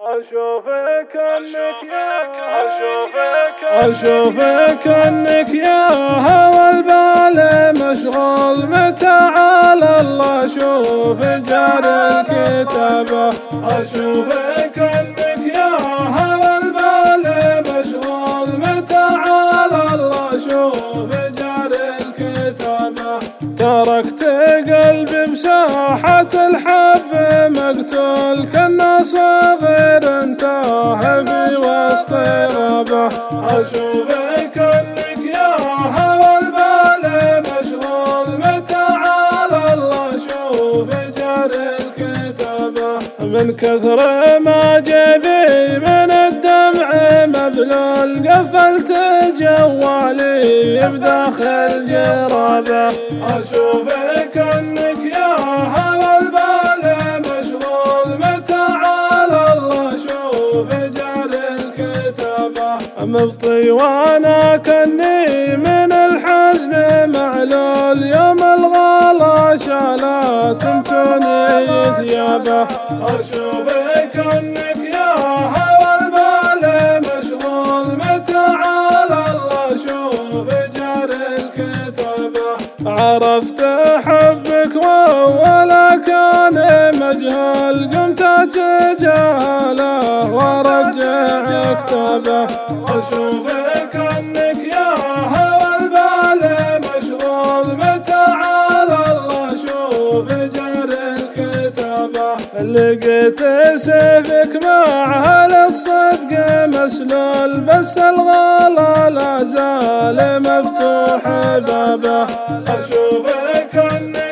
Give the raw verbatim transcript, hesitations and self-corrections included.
أشوفك انك يا أشوفك أشوفك انك يا هوى البال مشغول متى على الله شوف جار الكتابة. أشوفك انك يا هوى البال مشغول متى على الله شوف جار الكتابة. تركت قلبي بساحة الحب مقتول كنا صغير انتهى في وسط غابة. أشوفك انك يا هوى البال مشغول متى على الله شوف جار الكتابة. من كثر ما جبي من الدمع مبلول قفلت جوالي بداخل جرابة. أشوفك انك يا هوى البال مشغول متى على الله شوف جار الكتابة. مبطي وانا كني من الحزن معلول يوم الغلا شالت تمتني ثيابه. أشوفك انك يا هوى البال مشغول متى على الله شوف جار الكتابة. عرفت حبك ولا كان مجهول قمت اتجاهله وارجع كتابه. أشوفك انك يا هوى البال مشغول متى على الله شوف جار الكتابة. لقيت سيفك مع اهل الصدق مسلول بس الغلا لا زال مفتوح بابه. أشوفك انك